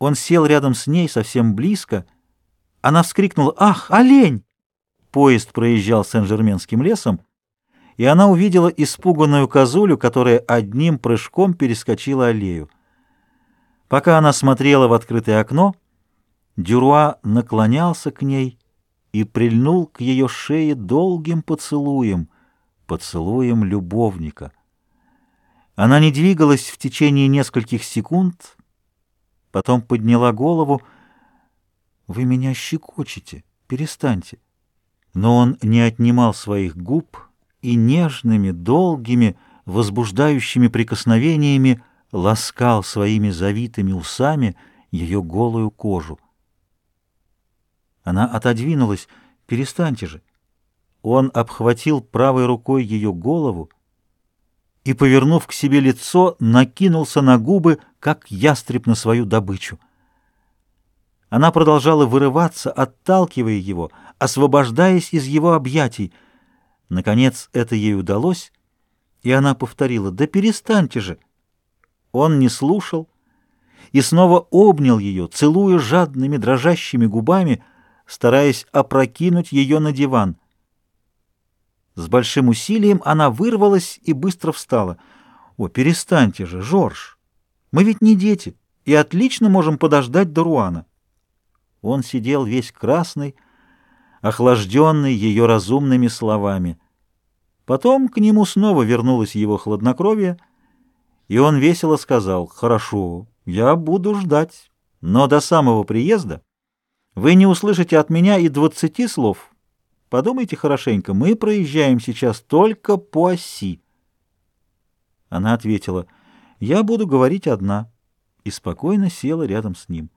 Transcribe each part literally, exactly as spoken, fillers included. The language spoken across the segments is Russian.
Он сел рядом с ней, совсем близко. Она вскрикнула: «Ах, олень!» Поезд проезжал Сен-Жерменским лесом, и она увидела испуганную козулю, которая одним прыжком перескочила аллею. Пока она смотрела в открытое окно, Дюруа наклонялся к ней и прильнул к ее шее долгим поцелуем, поцелуем любовника. Она не двигалась в течение нескольких секунд, потом подняла голову. «Вы меня щекочете, перестаньте». Но он не отнимал своих губ и нежными, долгими, возбуждающими прикосновениями ласкал своими завитыми усами ее голую кожу. Она отодвинулась. «Перестаньте же». Он обхватил правой рукой ее голову и, повернув к себе лицо, накинулся на губы, как ястреб на свою добычу. Она продолжала вырываться, отталкивая его, освобождаясь из его объятий. Наконец это ей удалось, и она повторила: «Да перестаньте же». Он не слушал и снова обнял ее, целуя жадными дрожащими губами, стараясь опрокинуть ее на диван. С большим усилием она вырвалась и быстро встала. «О, перестаньте же, Жорж! Мы ведь не дети и отлично можем подождать до Руана». Он сидел весь красный, охлажденный ее разумными словами. Потом к нему снова вернулось его хладнокровие, и он весело сказал: «Хорошо, я буду ждать, но до самого приезда вы не услышите от меня и двадцати слов. Подумайте хорошенько, мы проезжаем сейчас только по оси». Она ответила: «Я буду говорить одна», и спокойно села рядом с ним.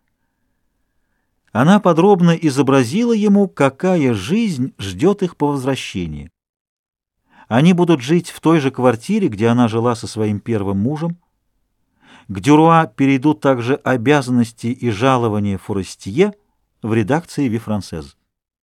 Она подробно изобразила ему, какая жизнь ждет их по возвращении. Они будут жить в той же квартире, где она жила со своим первым мужем. К Дюруа перейдут также обязанности и жалования Форестье в редакции «Ви Франсез».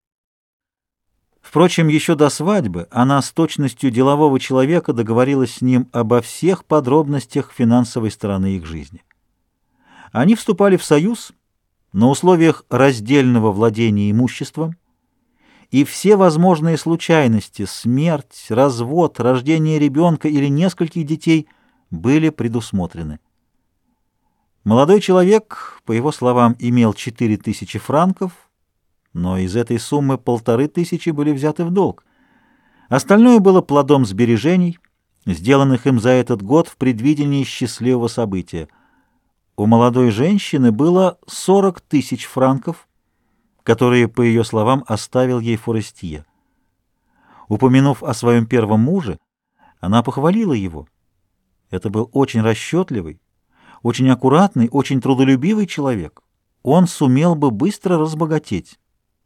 Впрочем, еще до свадьбы она с точностью делового человека договорилась с ним обо всех подробностях финансовой стороны их жизни. Они вступали в союз на условиях раздельного владения имуществом, и все возможные случайности — смерть, развод, рождение ребенка или нескольких детей — были предусмотрены. Молодой человек, по его словам, имел четыре тысячи франков, но из этой суммы полторы тысячи были взяты в долг. Остальное было плодом сбережений, сделанных им за этот год в предвидении счастливого события. У молодой женщины было сорок тысяч франков, которые, по ее словам, оставил ей Форестье. Упомянув о своем первом муже, она похвалила его. Это был очень расчетливый, очень аккуратный, очень трудолюбивый человек. Он сумел бы быстро разбогатеть.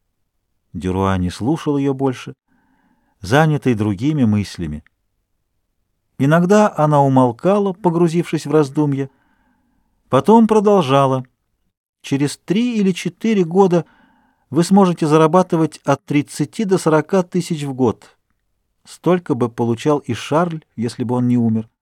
Дюруа не слушал ее больше, занятый другими мыслями. Иногда она умолкала, погрузившись в раздумья, потом продолжала: «Через три или четыре года вы сможете зарабатывать от тридцати до сорока тысяч в год. Столько бы получал и Шарль, если бы он не умер.